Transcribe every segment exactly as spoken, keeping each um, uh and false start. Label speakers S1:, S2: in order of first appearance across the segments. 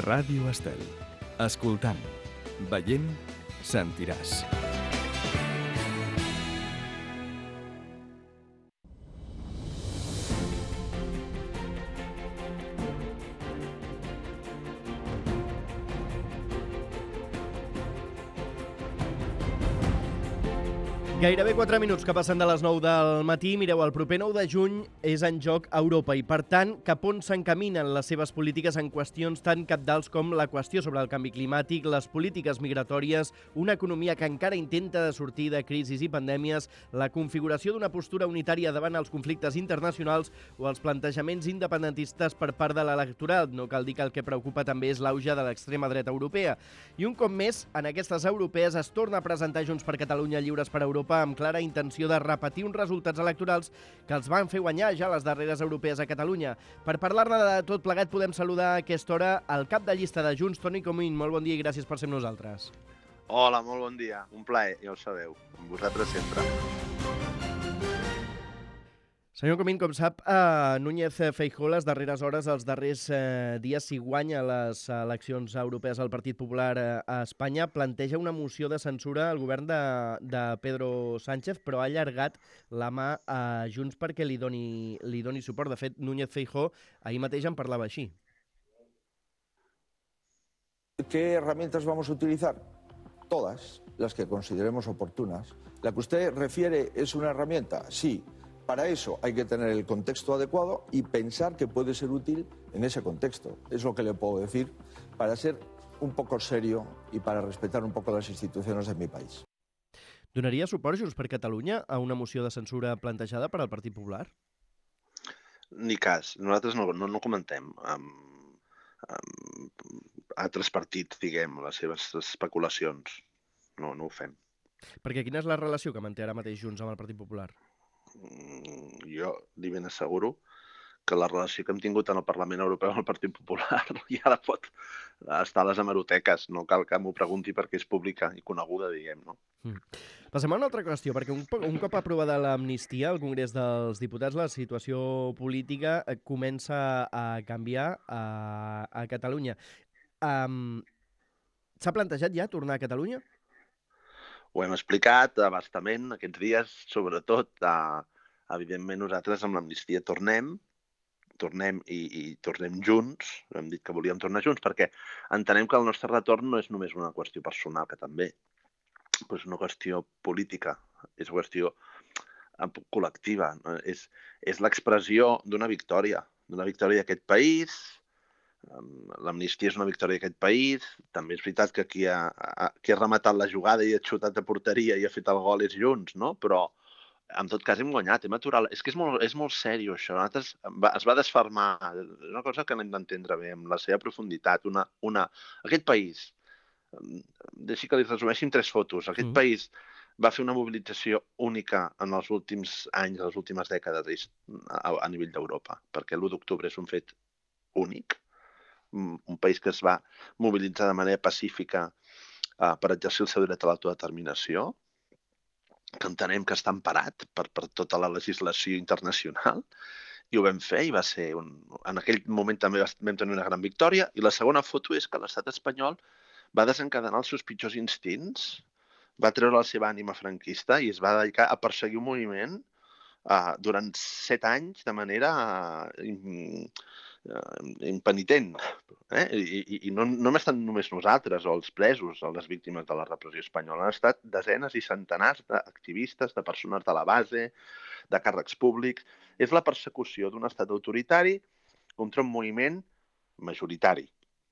S1: Ràdio Estel. Escoltant, veient, sentiràs.
S2: Gairebé quatre minuts que passen de les nou del matí. Mireu, el proper nou de juny és en joc a Europa i, per tant, cap on s'encaminen les seves polítiques en qüestions tan cabdals com la qüestió sobre el canvi climàtic, les polítiques migratòries, una economia que encara intenta de sortir de crisis i pandèmies, la configuració d'una postura unitària davant els conflictes internacionals o els plantejaments independentistes per part de l'electorat. No cal dir que el que preocupa també és l'auge de l'extrema dreta europea. I un cop més, en aquestes europees es torna a presentar Junts per Catalunya Lliures per Europa amb clara intenció de repetir uns resultats electorals que els van fer guanyar ja les darreres europees a Catalunya. Per parlar-ne de tot plegat podem saludar a aquesta hora el cap de llista de Junts, Toni Comín. Molt bon dia i gràcies per ser amb nosaltres.
S3: Hola, molt bon dia. Un plaer, ja ho sabeu. Amb vosaltres sempre.
S2: Senyor Comín, com sap, eh, Núñez Feijóo les darreres hores, els darrers eh, dies, si guanya les eleccions europees al Partit Popular eh, a Espanya, planteja una moció de censura al govern de, de Pedro Sánchez, però ha allargat la mà a Junts perquè li doni, li doni suport. De fet, Núñez Feijóo ahir mateix en parlava així.
S4: ¿Qué herramientas vamos a utilizar? Todas las que consideremos oportunas. ¿La que usted refiere es una herramienta? Sí. Para eso hay que tener el contexto adecuado y pensar que puede ser útil en ese contexto. Es lo que le puedo decir para ser un poco serio y para respetar un poco las instituciones de mi país.
S2: Donaria suport Junts per Catalunya a una moció de censura plantejada per al Partit Popular?
S3: Ni cas. Nosaltres no, no, no comentem amb, amb altres partits, diguem, les seves especulacions. No, no ho fem.
S2: Perquè quina és la relació que manté ara mateix Junts amb el Partit Popular?
S3: Jo li ben asseguro que la relació que hem tingut en el Parlament Europeu amb el Partit Popular ja la pot estar a les hemeroteques. No cal que m'ho pregunti perquè és pública i coneguda, diguem, no?
S2: Mm. Passem a una altra qüestió, perquè un, un cop aprovada l'amnistia al Congrés dels Diputats, la situació política comença a canviar a, a Catalunya. Um, S'ha plantejat ja tornar a Catalunya?
S3: Ho hem explicat bastament aquests dies, sobretot, eh, evidentment nosaltres amb l'amnistia tornem, tornem i, i tornem junts, hem dit que volíem tornar junts, perquè entenem que el nostre retorn no és només una qüestió personal, que també, però és una qüestió política, és una qüestió col·lectiva, no? és, és l'expressió d'una victòria, d'una victòria d'aquest país. L'amnistia és una victòria d'aquest país. També és veritat que qui ha, qui ha rematat la jugada i ha xutat a porteria i ha fet el gol és Junts, no? Però en tot cas hem guanyat, hem aturat. És que és molt, és molt sèrio això. Nosaltres va, es va desfermar. És una cosa que hem d'entendre bé, amb la seva profunditat. Una, una... Aquest país, deixi que li resumeixin tres fotos. Aquest mm. país va fer una mobilització única en els últims anys, en les últimes dècades a, a nivell d'Europa, perquè l'u d'octubre és un fet únic. Un país que es va mobilitzar de manera pacífica uh, per exercir el seu dret a l'autodeterminació, que entenem que està emparat per, per tota la legislació internacional, i ho vam fer, i va ser un... en aquell moment també vam tenir una gran victòria, i la segona foto és que l'estat espanyol va desencadenar els seus pitjors instints, va treure la seva ànima franquista i es va dedicar a perseguir un moviment uh, durant set anys de manera... Uh, impenitent. Eh? I, i, i no, no hem estat només nosaltres o els presos o les víctimes de la repressió espanyola. Han estat desenes i centenars d'activistes, de persones de la base, de càrrecs públics. És la persecució d'un estat autoritari contra un moviment majoritari.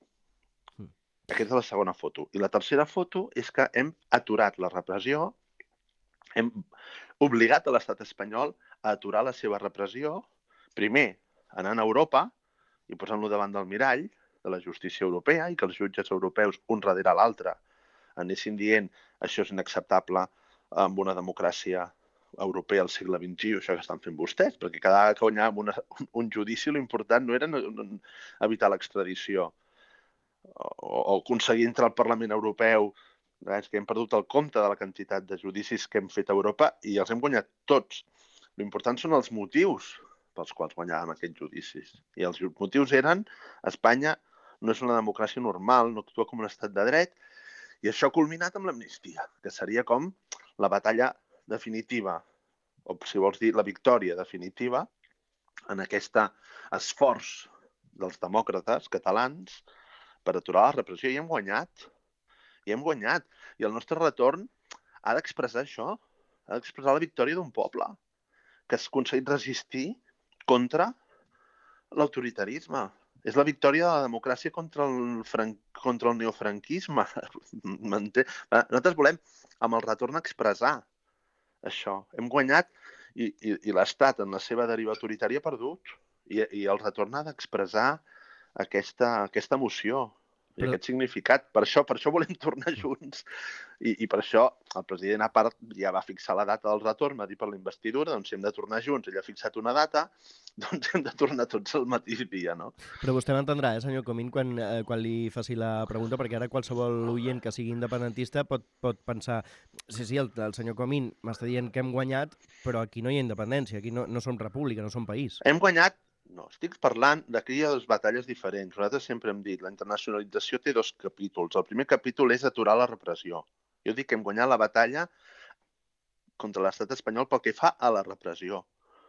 S3: Aquesta és la segona foto. I la tercera foto és que hem aturat la repressió, hem obligat a l'estat espanyol a aturar la seva repressió, primer anant a Europa i posant-lo davant del mirall de la justícia europea i que els jutges europeus, un darrere l'altre, anessin dient això és inacceptable amb una democràcia europea al segle vint-i-u, això que estan fent vostès, perquè cada vegada que guanyàvem una, un, un judici l'important no era evitar l'extradició o, o aconseguir entrar al Parlament Europeu. És que hem perdut el compte de la quantitat de judicis que hem fet a Europa i els hem guanyat tots. L'important són els motius pels quals guanyàvem aquests judicis. I els motius eren Espanya no és una democràcia normal, no actua com un estat de dret, i això ha culminat amb l'amnistia, que seria com la batalla definitiva, o si vols dir la victòria definitiva, en aquest esforç dels demòcrates catalans per aturar la repressió. I hem guanyat, i hem guanyat. I el nostre retorn ha d'expressar això, ha d'expressar la victòria d'un poble que ha aconseguit resistir contra l'autoritarisme. És la victòria de la democràcia contra el, fran... contra el neofranquisme. Nosaltres volem, amb el retorn, expressar això. Hem guanyat i, i, i l'Estat, en la seva deriva autoritària, ha perdut. I, i el retorn ha d'expressar aquesta, aquesta emoció i Però... aquest significat. Per això, per això volem tornar junts. I, I per això el president, a part, ja va fixar la data del retorn, va dir per la investidura, doncs si hem de tornar junts, ell ha fixat una data, doncs hem de tornar tots el mateix dia, no?
S2: Però vostè m'entendrà, eh, senyor Comín, quan, eh, quan li faci la pregunta, perquè ara qualsevol oient que sigui independentista pot, pot pensar, sí, sí, el, el senyor Comín m'està dient que hem guanyat, però aquí no hi ha independència, aquí no, no som república, no som país.
S3: Hem guanyat, no, estic parlant de que hi ha dues batalles diferents. Nosaltres sempre hem dit, la internacionalització té dos capítols. El primer capítol és aturar la repressió. Jo dic que hem guanyat la batalla contra l'estat espanyol pel que fa a la repressió,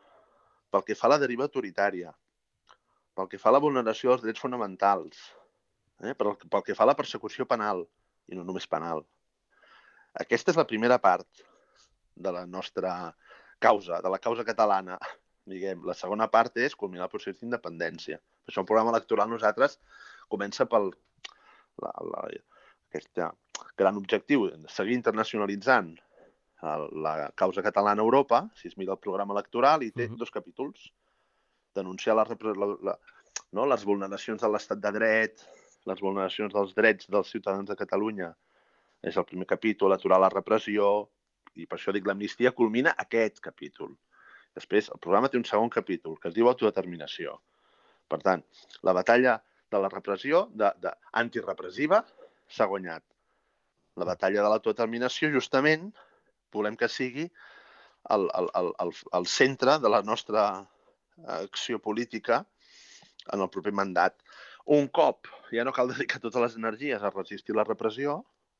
S3: pel que fa a la deriva autoritària, pel que fa a la vulneració dels drets fonamentals, eh? pel, pel que fa a la persecució penal, i no només penal. Aquesta és la primera part de la nostra causa, de la causa catalana, diguem. La segona part és culminar el procés d'independència. Per això el programa electoral nosaltres comença pel la, la, aquest gran objectiu, seguir internacionalitzant la causa catalana a Europa, si es mira el programa electoral, i té uh-huh. dos capítols. Denunciar la, la, la, no, les vulneracions de l'estat de dret, les vulneracions dels drets dels ciutadans de Catalunya, és el primer capítol, aturar la repressió, i per això dic l'amnistia culmina aquest capítol. Després, el programa té un segon capítol, que es diu autodeterminació. Per tant, la batalla de la repressió, de, de antirepressiva, s'ha guanyat. La batalla de l'autodeterminació, justament, volem que sigui el, el, el, el centre de la nostra acció política en el proper mandat. Un cop ja no cal dedicar totes les energies a resistir la repressió,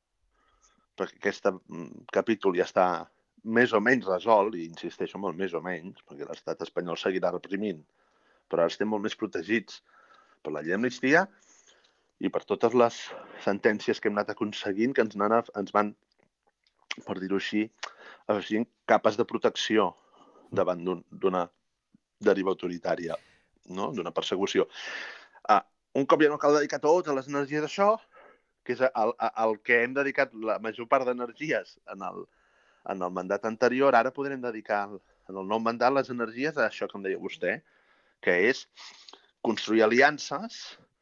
S3: perquè aquest capítol ja està més o menys resolt, i insisteixo molt més o menys, perquè l'estat espanyol seguirà reprimint, però ara estem molt més protegits per la llei d'amnistia i per totes les sentències que hem anat aconseguint, que ens, anat, ens van, per dir-ho així, afegint capes de protecció davant d'una deriva autoritària, no? D'una persecució. Ah, un cop ja no cal dedicar totes les energies a això, que és el, el que hem dedicat la major part d'energies en el, en el mandat anterior, ara podrem dedicar en el nou mandat les energies a això que em deia vostè, que és construir aliances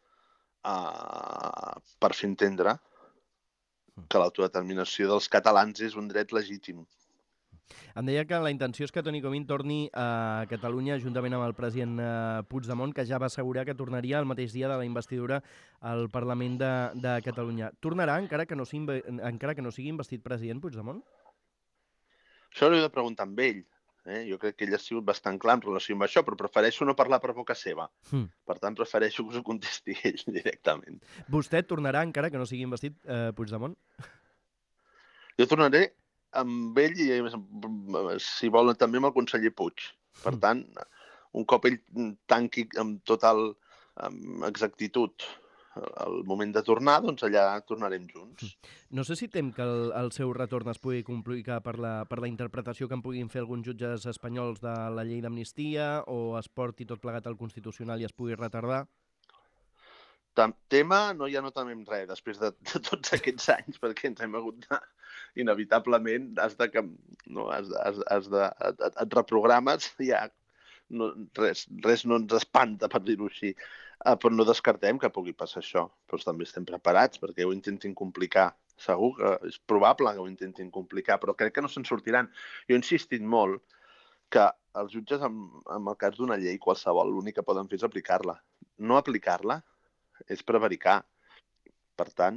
S3: uh, per fer entendre que l'autodeterminació dels catalans és un dret legítim.
S2: Em deia que la intenció és que Toni Comín torni a Catalunya juntament amb el president Puigdemont, que ja va assegurar que tornaria el mateix dia de la investidura al Parlament de, de Catalunya. Tornarà encara que no sigui, encara que no sigui investit president Puigdemont?
S3: Això l'he de preguntar amb ell. Eh? Jo crec que ell ha sigut bastant clar en relació amb això, però prefereixo no parlar per boca seva. Mm. Per tant, prefereixo que us ho contesti ell directament.
S2: Vostè tornarà encara que no sigui investit eh, Puigdemont?
S3: Jo tornaré amb ell i, si volen, també amb el conseller Puig. Per tant, un cop ell tanqui amb total amb exactitud el moment de tornar, doncs allà tornarem junts.
S2: No sé si tem que el, el seu retorn es pugui complicar per la, per la interpretació que en puguin fer alguns jutges espanyols de la llei d'amnistia, o es porti tot plegat al Constitucional i es pugui retardar?
S3: Tema, no, ja no temem res després de, de tots aquests anys, perquè ens hem hagut de, inevitablement, has de, no, has, has, has de, et, et reprogrames, ja no, res, res no ens espanta, per dir-ho així, uh, però no descartem que pugui passar això, però també estem preparats perquè ho intentin complicar. Segur que és probable que ho intentin complicar, però crec que no se'n sortiran. Jo he insistit molt que els jutges, en, en el cas d'una llei qualsevol, l'únic que poden fer és aplicar-la. No aplicar-la és prevaricar. Per tant,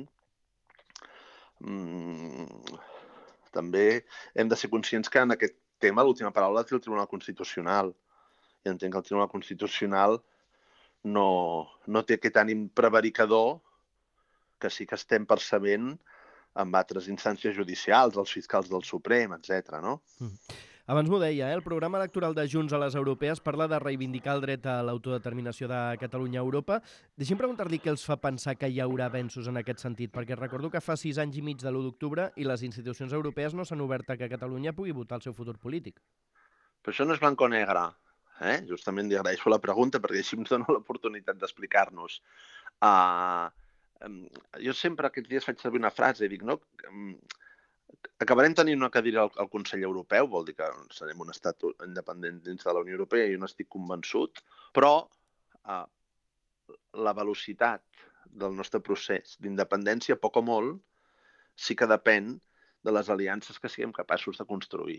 S3: mmm, també hem de ser conscients que en aquest tema l'última paraula té el Tribunal Constitucional. I entenc que el Tribunal Constitucional no, no té aquest ànim prevaricador que sí que estem percebent amb altres instàncies judicials, els fiscals del Suprem, etcètera, no?
S2: Mm. Abans m'ho deia, eh? El programa electoral de Junts a les europees parla de reivindicar el dret a l'autodeterminació de Catalunya a Europa. Deixi'm preguntar-li què els fa pensar que hi haurà avenços en aquest sentit, perquè recordo que fa sis anys i mig de l'u d'octubre i les institucions europees no s'han obert a que Catalunya pugui votar el seu futur polític.
S3: Però això no és blanc o negre. Eh? Justament li agraeixo la pregunta perquè així ens dona l'oportunitat d'explicar-nos. Uh, um, jo sempre aquests dies faig servir una frase i dic, no, um, acabarem tenint una cadira al, al Consell Europeu, vol dir que serem un estat independent dins de la Unió Europea, jo n'estic convençut, però uh, la velocitat del nostre procés d'independència, poc o molt, sí que depèn de les aliances que siguem capaços de construir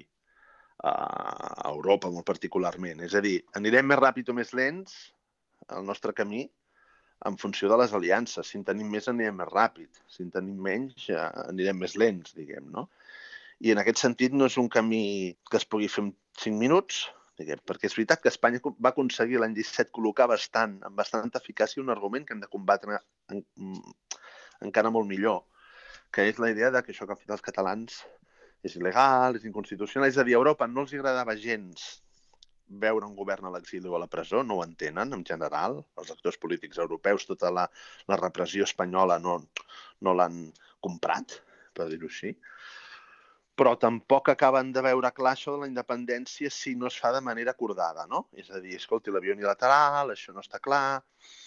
S3: a Europa, molt particularment. És a dir, anirem més ràpid o més lents al nostre camí en funció de les aliances. Si en tenim més, anirem més ràpid. Si en tenim menys, anirem més lents, diguem, no? I en aquest sentit no és un camí que es pugui fer en cinc minuts, diguem, perquè és veritat que Espanya va aconseguir l'any disset col·locar bastant, amb bastanta eficàcia, un argument que hem de combatre en, encara molt millor, que és la idea de que això que han fet els catalans és il·legal, és inconstitucional. És a dir, a Europa no els agradava gens veure un govern a l'exili o a la presó, no ho entenen, en general. Els actors polítics europeus, tota la, la repressió espanyola no, no l'han comprat, per dir-ho així. Però tampoc acaben de veure clar això de la independència si no es fa de manera acordada, no? És a dir, escolti, la via unilateral, això no està clar,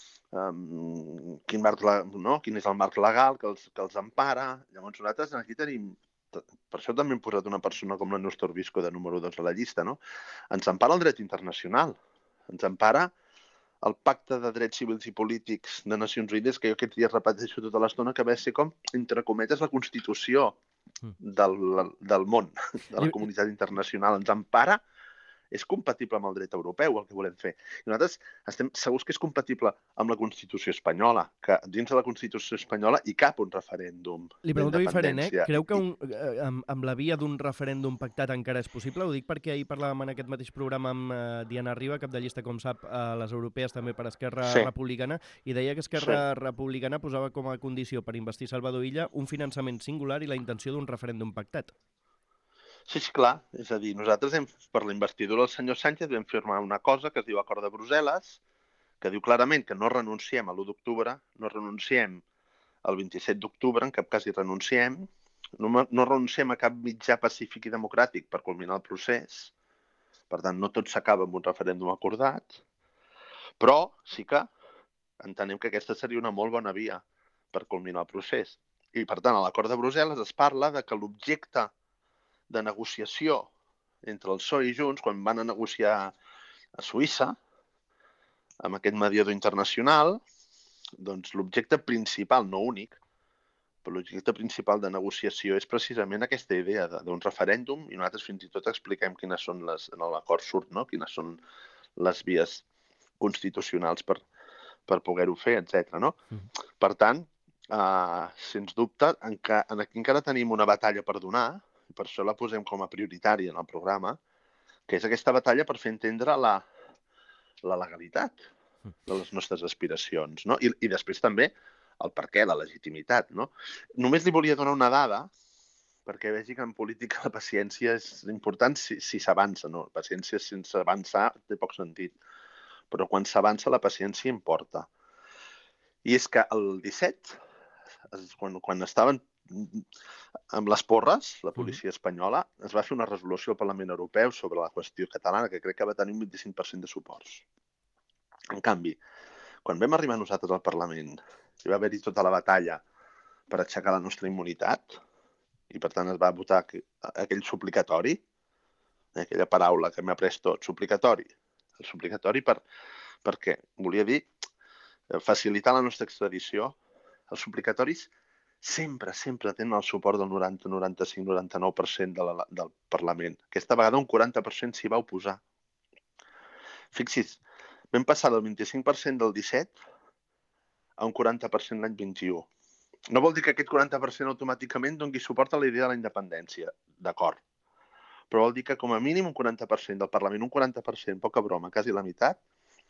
S3: um, quin, marc, no? quin és el marc legal que els, que els empara. Llavors nosaltres aquí tenim... Per això també hem posat una persona com la Néstor Visco de número dos a la llista, no? Ens empara el dret internacional, ens empara el Pacte de Drets Civils i Polítics de Nacions Unides, que jo aquests dies repeteixo tota l'estona, que va ser com, entre cometes, la Constitució del, del món, de la comunitat internacional. Ens empara, és compatible amb el dret europeu, el que volem fer. I nosaltres estem segurs que és compatible amb la Constitució espanyola, que dins de la Constitució espanyola hi cap un referèndum d'independència.
S2: Li pregunto diferent, eh? Creu que un, amb, amb la via d'un referèndum pactat encara és possible? Ho dic perquè ahir parlàvem en aquest mateix programa amb uh, Diana Riba, cap de llista, com sap, a les europees també per Esquerra sí. Republicana, i deia que Esquerra sí. Republicana posava com a condició per investir Salvador Illa un finançament singular i la intenció d'un referèndum pactat.
S3: Sí, sí, clar. És a dir, nosaltres, hem, per la investidura del senyor Sánchez, vam firmar una cosa que es diu Acord de Brussel·les, que diu clarament que no renunciem a l'u d'octubre, no renunciem al vint-i-set d'octubre, en cap cas hi renunciem, no, no renunciem a cap mitjà pacífic i democràtic per culminar el procés, per tant, no tot s'acaba amb un referèndum acordat, però sí que entenem que aquesta seria una molt bona via per culminar el procés. I, per tant, a l'Acord de Brussel·les es parla de que l'objecte de negociació entre el P S O E i Junts, quan van a negociar a Suïssa, amb aquest mediador internacional, doncs l'objecte principal, no únic, però l'objecte principal de negociació és precisament aquesta idea d'un referèndum, i nosaltres fins i tot expliquem quines són les, en l'acord surt, no? Quines són les vies constitucionals per, per poder-ho fer, etcètera. No? Mm. Per tant, eh, sens dubte, enca, aquí encara tenim una batalla per donar, i per això la posem com a prioritària en el programa, que és aquesta batalla per fer entendre la, la legalitat de les nostres aspiracions, no? I, i després també el per què, la legitimitat, no? Només li volia donar una dada, perquè vegi que en política la paciència és important si, si s'avança, no? La paciència sense avançar té poc sentit, però quan s'avança la paciència importa. I és que el disset, quan, quan estaven amb les porres, la policia espanyola, es va fer una resolució al Parlament Europeu sobre la qüestió catalana que crec que va tenir un vint-i-cinc per cent de suports. En canvi, quan vam arribar nosaltres al Parlament, hi va haver-hi tota la batalla per aixecar la nostra immunitat, i per tant es va votar aquell suplicatori, aquella paraula que m'ha après tot, suplicatori. El suplicatori per, perquè volia dir facilitar la nostra extradició. Els suplicatoris sempre, sempre tenen el suport del noranta, noranta-cinc, noranta-nou per cent de la, del Parlament. Aquesta vegada un quaranta per cent s'hi va oposar. Fixi's, vam passar del vint-i-cinc per cent del disset a un quaranta per cent l'any vint-i-u. No vol dir que aquest quaranta per cent automàticament doni suport a la idea de la independència, d'acord. Però vol dir que com a mínim un quaranta per cent del Parlament, un quaranta per cent, poca broma, quasi la meitat,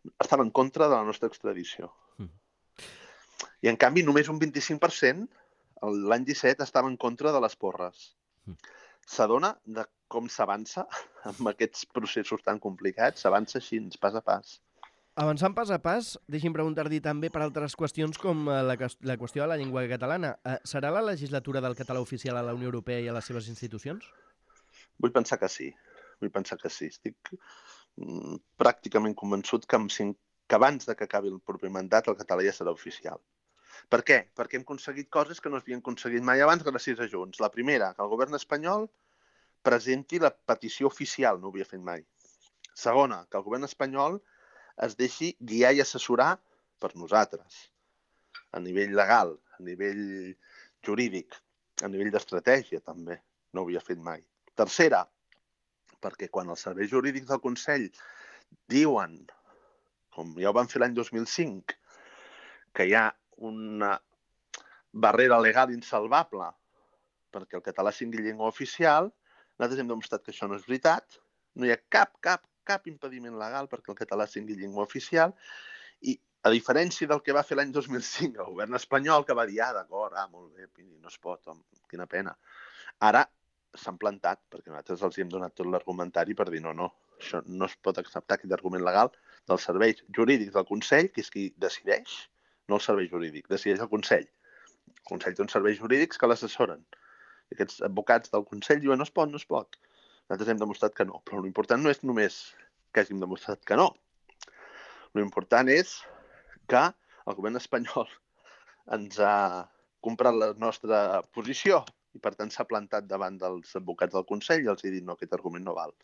S3: estava en contra de la nostra extradició.
S2: Mm.
S3: I, en canvi, només un vint-i-cinc per cent l'any disset estava en contra de les porres.
S2: Mm.
S3: S'adona de com s'avança amb aquests processos tan complicats, s'avança així, pas a pas.
S2: Avançant pas a pas, deixi'm preguntar-li també per altres qüestions com la, la qüestió de la llengua catalana. Serà la legislatura del català oficial a la Unió Europea i a les seves institucions?
S3: Vull pensar que sí. Vull pensar que sí. Estic mm, pràcticament convençut que, amb cinc, que abans de que acabi el proper mandat el català ja serà oficial. Per què? Perquè hem aconseguit coses que no s'havien aconseguit mai abans gràcies a Junts. La primera, que el govern espanyol presenti la petició oficial, no ho havia fet mai. Segona, que el govern espanyol es deixi guiar i assessorar per nosaltres, a nivell legal, a nivell jurídic, a nivell d'estratègia també, no ho havia fet mai. Tercera, perquè quan els serveis jurídics del Consell diuen, com ja ho van fer l'any dos mil cinc, que hi ha una barrera legal insalvable perquè el català sigui llengua oficial, nosaltres hem demostrat que això no és veritat, no hi ha cap, cap, cap impediment legal perquè el català sigui llengua oficial i, a diferència del que va fer l'any dos mil cinc el govern espanyol, que va dir, ah, d'acord, ah, molt bé, no es pot, quina pena. Ara s'han plantat, perquè nosaltres els hem donat tot l'argumentari per dir, no, no, això no es pot acceptar aquest argument legal dels serveis jurídics del Consell, que és qui decideix, no el servei jurídic, decideix el Consell. El Consell té uns serveis jurídics que l'assessoren. I aquests advocats del Consell diuen, no es pot, no es pot. Nosaltres hem demostrat que no, però l'important no és només que hàgim demostrat que no. L'important és que el govern espanyol ens ha comprat la nostra posició i, per tant, s'ha plantat davant dels advocats del Consell i els ha dit, no, aquest argument no val.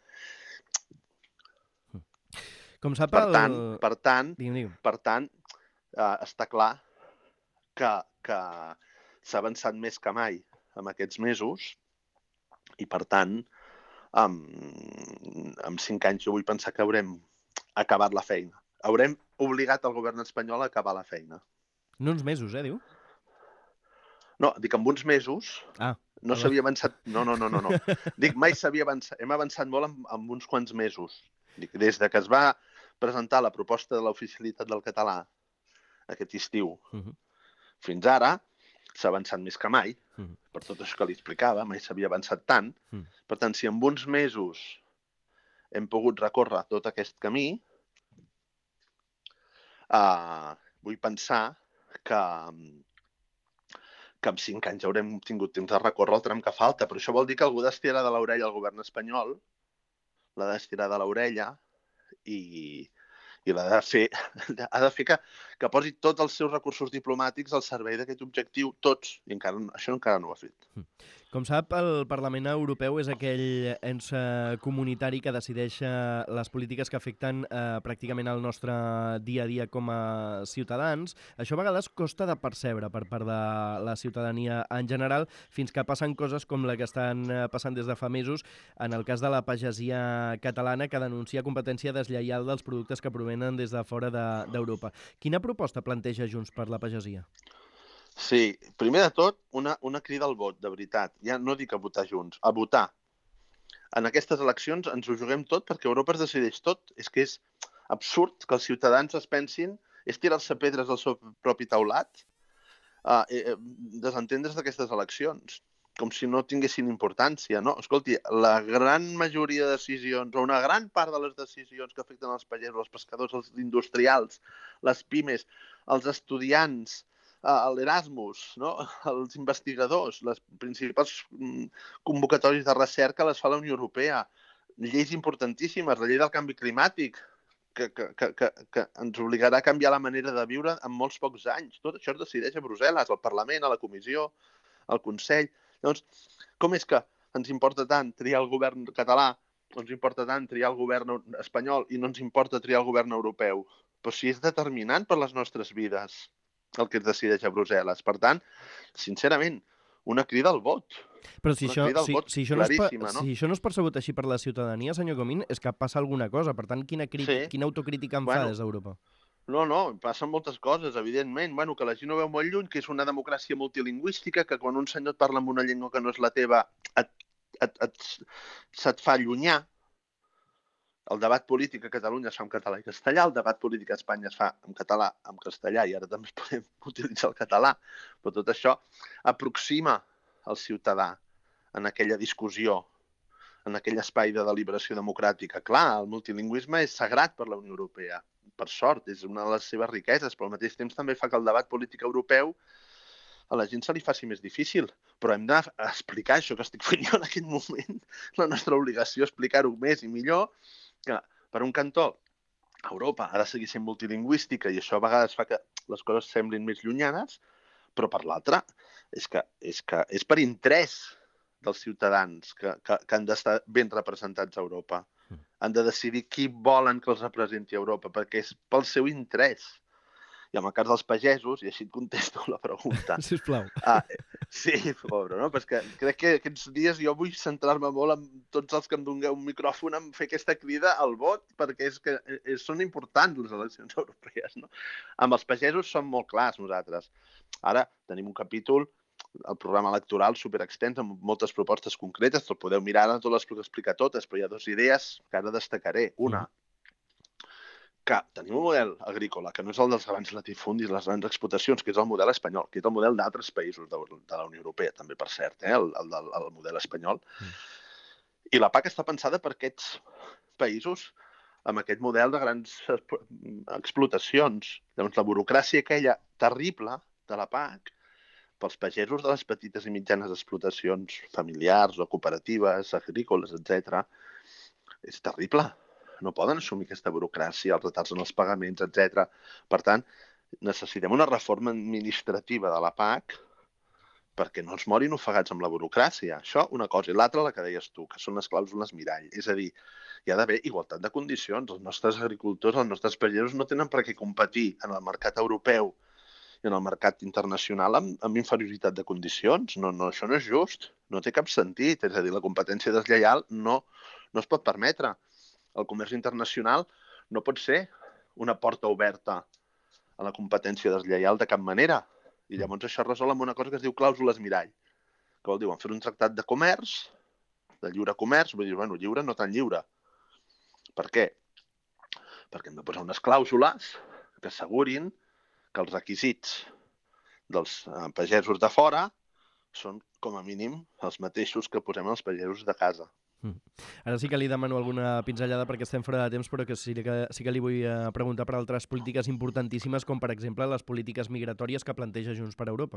S2: Com sap
S3: per
S2: el...
S3: tant, per tant,
S2: digue'm, digue'm.
S3: per tant eh, està clar que, que s'ha avançat més que mai en aquests mesos i, per tant, en, en cinc anys jo vull pensar que haurem acabat la feina. Haurem obligat el govern espanyol a acabar la feina.
S2: No uns mesos, eh, diu?
S3: No, dic, en uns mesos
S2: Ah,
S3: no s'havia avançat... No, no, no, no, no. Dic, mai s'havia avançat... Hem avançat molt en, en uns quants mesos. Dic, des de que es va presentar la proposta de l'oficialitat del català aquest estiu
S2: uh -huh.
S3: fins ara, s'ha avançat més que mai,
S2: uh -huh.
S3: per tot això que li explicava, mai s'havia avançat tant.
S2: uh -huh.
S3: Per tant, si en uns mesos hem pogut recórrer tot aquest camí, uh, vull pensar que, que en cinc anys haurem tingut temps de recórrer el tram que falta, però això vol dir que algú ha d'estirar de l'orella al govern espanyol, l'ha d'estirar de l'orella i, i l'ha de fer, ha de fer que, que posi tots els seus recursos diplomàtics al servei d'aquest objectiu, tots, i encara, això encara no ho ha fet.
S2: Com sap, el Parlament Europeu és aquell ens comunitari que decideix les polítiques que afecten eh, pràcticament el nostre dia a dia com a ciutadans. Això a vegades costa de percebre per part de la ciutadania en general, fins que passen coses com la que estan passant des de fa mesos en el cas de la pagesia catalana, que denuncia competència deslleial dels productes que provenen des de fora d'Europa. De, Quina proposta planteja Junts per la pagesia?
S3: Sí, primer de tot, una, una crida al vot, de veritat. Ja no dic a votar Junts, a votar. En aquestes eleccions ens ho juguem tot perquè Europa es decideix tot. És que és absurd que els ciutadans es pensin, és tirar-se pedres al seu propi taulat, uh, eh, desentendre's d'aquestes eleccions, com si no tinguessin importància, no? Escolti, la gran majoria de decisions, o una gran part de les decisions que afecten els pagesos, els pescadors, els industrials, les pimes, els estudiants, l'Erasmus, no? Els investigadors, les principals convocatòries de recerca les fa la Unió Europea. Lleis importantíssimes, la llei del canvi climàtic, que, que, que, que ens obligarà a canviar la manera de viure en molts pocs anys. Tot això es decideix a Brussel·les, al Parlament, a la Comissió, al Consell. Llavors, com és que ens importa tant triar el govern català, o ens importa tant triar el govern espanyol i no ens importa triar el govern europeu? Però si és determinant per les nostres vides el que es decideix a Brussel·les. Per tant, sincerament, una crida al vot.
S2: Però si, això, si,
S3: vot
S2: si, això no és,
S3: no?
S2: si això no és percebut així per la ciutadania, senyor Comín, és que passa alguna cosa. Per tant, quina, sí. quina autocrítica en bueno, fa des d'Europa?
S3: No, no, passen moltes coses, evidentment. Bueno, que la gent ho veu molt lluny, que és una democràcia multilingüística, que quan un senyor et parla en una llengua que no és la teva, et, et, et, se't fa allunyar. el debat polític a Catalunya es fa en català i castellà, el debat polític a Espanya es fa en català, en castellà, i ara també podem utilitzar el català, però tot això aproxima el ciutadà en aquella discussió, en aquell espai de deliberació democràtica. Clar, el multilingüisme és sagrat per la Unió Europea, per sort, és una de les seves riqueses, però al mateix temps també fa que el debat polític europeu a la gent se li faci més difícil. Però hem d'explicar això que estic fent jo en aquest moment. La nostra obligació és explicar-ho més i millor, que per un cantó Europa ha de seguir sent multilingüística i això a vegades fa que les coses semblin més llunyanes, però per l'altra és que és, que és per interès dels ciutadans que, que, que han d'estar ben representats a Europa. Han de decidir qui volen que els representi a Europa, perquè és pel seu interès. I en el cas dels pagesos, i així et contesto la pregunta.
S2: Sisplau.
S3: Ah, sí, pobre, no? Però és que crec que aquests dies jo vull centrar-me molt en tots els que em dongueu un micròfon en fer aquesta crida al vot, perquè és que és, són importants les eleccions europees, no? Amb els pagesos som molt clars nosaltres. Ara tenim un capítol, el programa electoral superextens, amb moltes propostes concretes, el podeu mirar, no tot les puc explicar totes, però hi ha dues idees que ara destacaré. Una, que tenim un model agrícola que no és el dels grans latifundis, les grans explotacions, que és el model espanyol, que és el model d'altres països de, de la Unió Europea, també per cert, eh, el, el, el model espanyol. Mm. I la P A C està pensada per aquests països amb aquest model de grans explotacions. Llavors, la burocràcia aquella terrible de la P A C pels pagesos de les petites i mitjanes explotacions familiars o cooperatives, agrícoles, etcètera, és terrible. No poden assumir aquesta burocràcia, els retards en els pagaments, etcètera. Per tant, necessitem una reforma administrativa de la P A C perquè no ens morin ofegats amb la burocràcia. Això, una cosa. I l'altra, la que deies tu, que són les clàusules mirall. És a dir, hi ha d'haver igualtat de condicions. Els nostres agricultors, els nostres pagesos no tenen per què competir en el mercat europeu i en el mercat internacional amb, amb inferioritat de condicions. No, no, això no és just. No té cap sentit. És a dir, la competència deslleial no, no es pot permetre. El comerç internacional no pot ser una porta oberta a la competència deslleial de cap manera. I llavors això es resol amb una cosa que es diu clàusules mirall. Que vol dir, fer un tractat de comerç, de lliure comerç, vull dir, bueno, lliure no tan lliure. Per què? Perquè hem de posar unes clàusules que assegurin que els requisits dels pagesos de fora són, com a mínim, els mateixos que posem els pagesos de casa.
S2: Mm. Ara sí que li demano alguna pinzellada perquè estem fora de temps, però que sí que, sí que li vull preguntar per altres polítiques importantíssimes, com per exemple les polítiques migratòries que planteja Junts per Europa.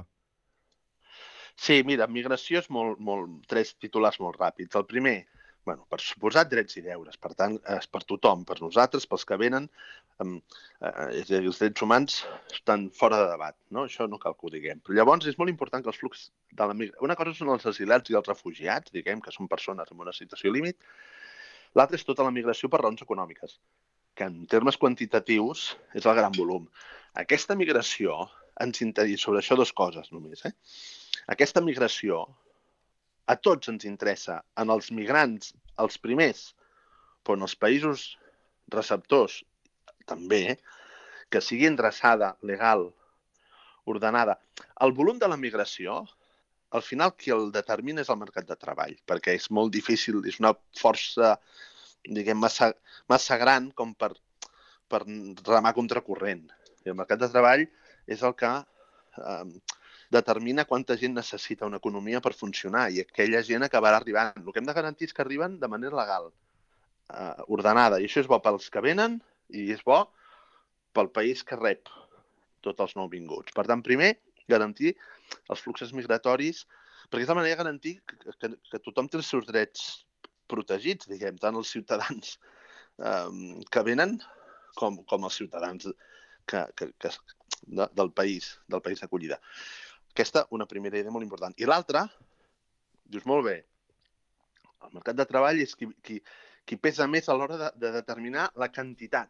S3: Sí, mira, migració és molt, molt, tres titulars molt ràpids. El primer, bueno, per suposat, drets i deures. Per tant, és per tothom, per nosaltres, pels que venen. Eh, és a dir, els drets humans estan fora de debat, no? Això no cal que ho diguem. Però llavors és molt important que els flux de la migració... Una cosa són els asilats i els refugiats, diguem, que són persones en una situació límit. L'altra és tota la migració per raons econòmiques, que en termes quantitatius és el gran volum. Aquesta migració, ens interessa sobre això dues coses només, eh? Aquesta migració a tots ens interessa, en els migrants, els primers, però en els països receptors també, que sigui endreçada, legal, ordenada. El volum de la migració, al final qui el determina és el mercat de treball, perquè és molt difícil, és una força, diguem, massa, massa gran com per, per remar contracorrent. I el mercat de treball és el que eh, determina quanta gent necessita una economia per funcionar i aquella gent acabarà arribant. El que hem de garantir és que arriben de manera legal, eh, ordenada, i això és bo pels que venen i és bo pel país que rep tots els nouvinguts. Per tant, primer, garantir els fluxos migratoris, perquè és la manera de garantir que, que, que tothom té els seus drets protegits, diguem, tant els ciutadans eh, que venen com, com els ciutadans que, que, que, de, del país, del país d'acollida. Aquesta, una primera idea molt important. I l'altra, dius molt bé, el mercat de treball és qui, qui, qui pesa més a l'hora de, de determinar la quantitat.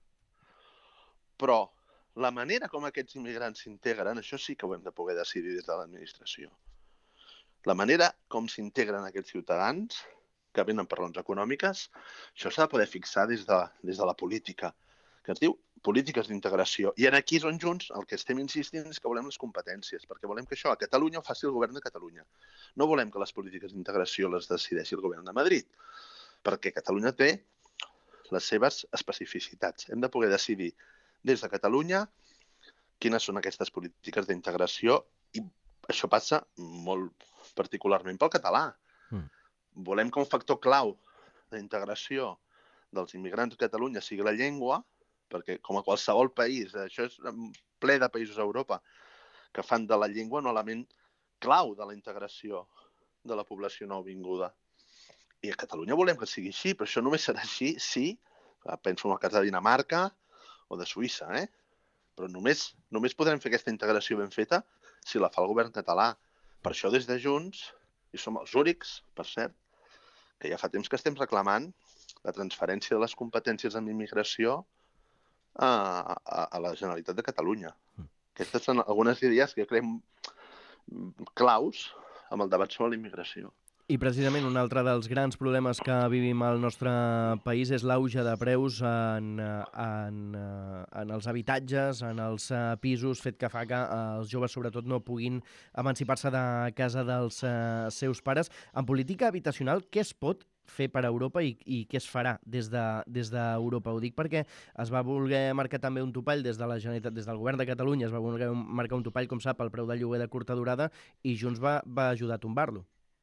S3: Però la manera com aquests immigrants s'integren, això sí que ho hem de poder decidir des de l'administració. La manera com s'integren aquests ciutadans que venen per raons econòmiques, això s'ha de poder fixar des de, des de la política, que es diu polítiques d'integració. I aquí és on Junts el que estem insistint és que volem les competències, perquè volem que això a Catalunya ho faci el govern de Catalunya. No volem que les polítiques d'integració les decideixi el govern de Madrid, perquè Catalunya té les seves especificitats. Hem de poder decidir des de Catalunya quines són aquestes polítiques d'integració i això passa molt particularment pel català. Mm. Volem que un factor clau d'integració dels immigrants a Catalunya sigui la llengua, perquè com a qualsevol país, això és ple de països a Europa que fan de la llengua un element clau de la integració de la població nouvinguda. I a Catalunya volem que sigui així, però això només serà així si, penso en el cas de Dinamarca o de Suïssa, eh? Però només, només podrem fer aquesta integració ben feta si la fa el govern català. Per això des de Junts, i som els únics, per cert, que ja fa temps que estem reclamant la transferència de les competències en immigració a, a, a la Generalitat de Catalunya. Aquestes són algunes idees que jo crec claus amb el debat sobre la immigració.
S2: I precisament un altre dels grans problemes que vivim al nostre país és l'auge de preus en, en, en els habitatges, en els pisos, fet que fa que els joves sobretot no puguin emancipar-se de casa dels seus pares. En política habitacional, què es pot fer per a Europa i, i què es farà des de, des d'Europa? Ho dic perquè es va voler marcar també un topall des de la Generalitat, des del govern de Catalunya, es va voler marcar un topall, com sap, al preu de lloguer de curta durada i Junts va, va ajudar a tombar-lo.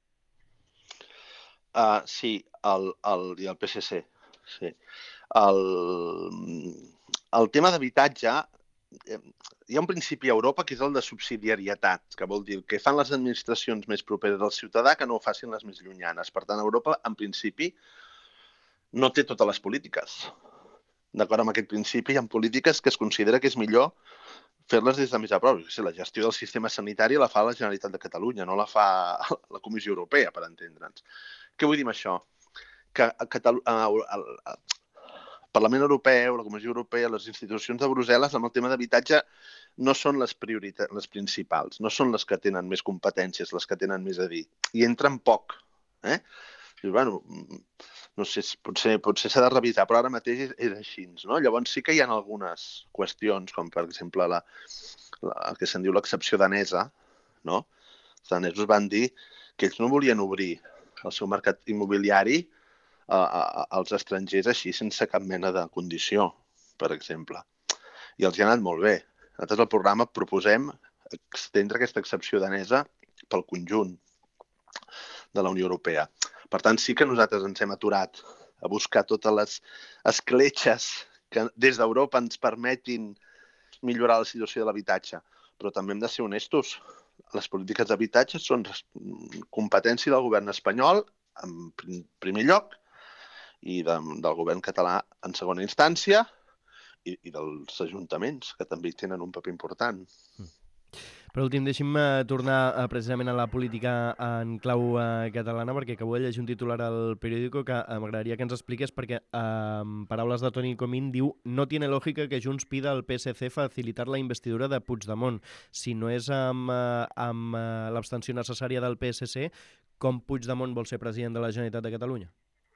S3: Uh, sí, el, el, i el P S C. Sí. El, el tema d'habitatge, hi ha un principi a Europa que és el de subsidiarietat, que vol dir que fan les administracions més properes al ciutadà que no ho facin les més llunyanes. Per tant, Europa, en principi, no té totes les polítiques. D'acord amb aquest principi, hi ha polítiques que es considera que és millor fer-les des de més a prop. La gestió del sistema sanitari la fa la Generalitat de Catalunya, no la fa la Comissió Europea, per entendre'ns. Què vull dir amb això? Que a Catalu- a, a, a, el Parlament Europeu, la Comissió Europea, les institucions de Brussel·les, amb el tema d'habitatge, no són les prioritats, les principals, no són les que tenen més competències, les que tenen més a dir. I entren poc. Eh? I, bueno, no sé, potser, potser s'ha de revisar, però ara mateix és, és així. No? Llavors sí que hi ha algunes qüestions, com per exemple la, la, el que se'n diu l'excepció danesa. No? Els danesos van dir que ells no volien obrir el seu mercat immobiliari a, a, als estrangers així, sense cap mena de condició, per exemple. I els hi ha anat molt bé. Nosaltres al programa proposem extendre aquesta excepció danesa pel conjunt de la Unió Europea. Per tant, sí que nosaltres ens hem aturat a buscar totes les escletxes que des d'Europa ens permetin millorar la situació de l'habitatge. Però també hem de ser honestos. Les polítiques d'habitatge són competència del govern espanyol en primer lloc i de, del govern català en segona instància i, i dels ajuntaments, que també hi tenen un paper important.
S2: Per últim, deixi'm tornar uh, precisament a la política en clau uh, catalana, perquè acabo de llegir un titular al periòdico que uh, m'agradaria que ens expliqués, perquè uh, en paraules de Toni Comín diu «No tiene lógica que Junts pida al P S C facilitar la investidura de Puigdemont. Si no és amb, uh, amb uh, l'abstenció necessària del P S C, com Puigdemont vol ser president de la Generalitat de Catalunya?»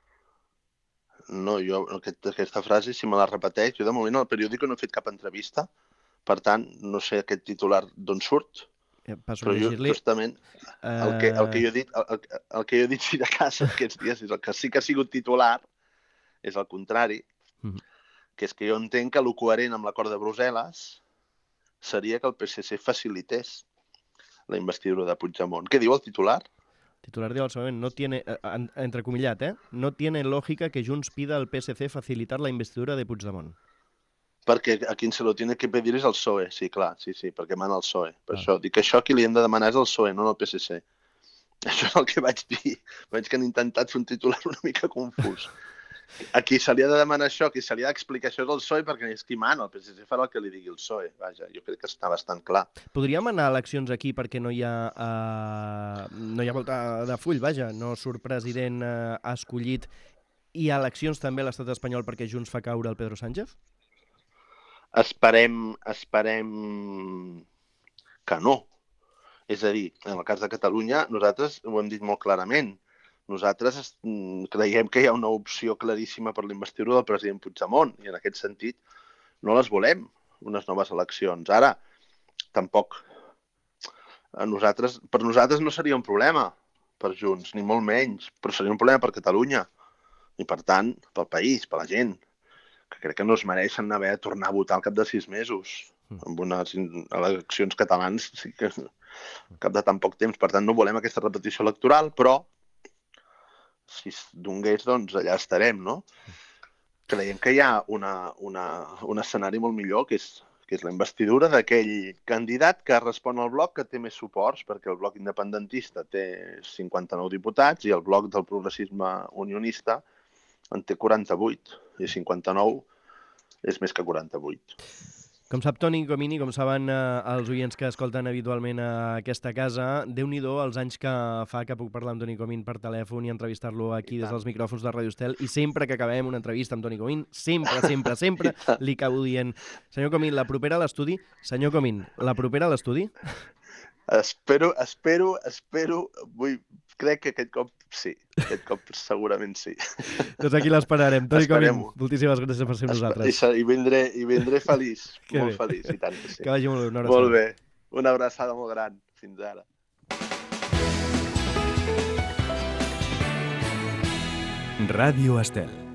S3: No, jo aquest, aquesta frase, si me la repeteix, jo de moment al periòdico no he fet cap entrevista. Per tant, no sé aquest titular d'on surt,
S2: Passo
S3: però jo justament el que, el, que jo he dit, el, el que jo he dit si de casa aquests dies és el que sí que ha sigut titular, és el contrari, mm-hmm. que és que jo entenc que el coherent amb l'acord de Brussel·les seria que el P S C facilités la investidura de Puigdemont. Què diu el titular?
S2: El titular diu al següent, no tiene, entrecomillat, eh? No tiene lógica que Junts pida al P S C facilitar la investidura de Puigdemont.
S3: Perquè a qui se lo tiene que pedir és el P S O E, sí, clar, sí, sí, perquè mana el P S O E. Per ah. això dic que això qui li hem de demanar és el P S O E, no el P S C. Això és el que vaig dir. Veig que han intentat fer un titular una mica confús. A qui se li ha de demanar això, a qui se li ha d'explicar això és el P S O E, perquè és qui mana, el P S C farà el que li digui el P S O E. Vaja, jo crec que està bastant clar.
S2: Podríem anar a eleccions aquí perquè no hi ha, uh, no hi ha volta de full, vaja, no surt president uh, escollit, i a eleccions també a l'estat espanyol perquè Junts fa caure el Pedro Sánchez?
S3: Esperem, esperem que no. És a dir, en el cas de Catalunya, nosaltres ho hem dit molt clarament. Nosaltres creiem que hi ha una opció claríssima per la investidura del president Puigdemont i en aquest sentit no les volem, unes noves eleccions. Ara, tampoc. A nosaltres, per nosaltres no seria un problema per Junts, ni molt menys, però seria un problema per Catalunya, I, per tant, pel país, per la gent, que crec que no es mereixen haver de tornar a votar al cap de sis mesos. Amb unes eleccions catalans sí que al cap de tan poc temps. Per tant, no volem aquesta repetició electoral, però si es donés, doncs allà estarem, no? Creiem que hi ha una, una, un escenari molt millor, que és, que és la investidura d'aquell candidat que respon al bloc que té més suports, perquè el bloc independentista té cinquanta-nou diputats i el bloc del progressisme unionista en té quaranta-vuit, i cinquanta-nou és més que quaranta-vuit.
S2: Com sap Toni Comín i com saben eh, els oients que escolten habitualment a aquesta casa, Déu-n'hi-do els anys que fa que puc parlar amb Toni Comín per telèfon i entrevistar-lo aquí des dels micròfons de Ràdio Estel, i sempre que acabem una entrevista amb Toni Comín, sempre, sempre, sempre li acabo dient: senyor Comín, la propera a l'estudi? Senyor Comín, la propera a l'estudi?
S3: Espero, espero, espero, vull, crec que aquest cop sí, aquest cop segurament sí.
S2: Doncs aquí l'esperarem. Toni Comín, moltíssimes gràcies per ser amb nosaltres.
S3: I, i, vindré, i vindré feliç, que molt bé. Feliç, i tant que sí.
S2: Que vagi molt bé, una abraçada.
S3: Molt bé, una abraçada molt gran. Fins ara.
S1: Ràdio Estel.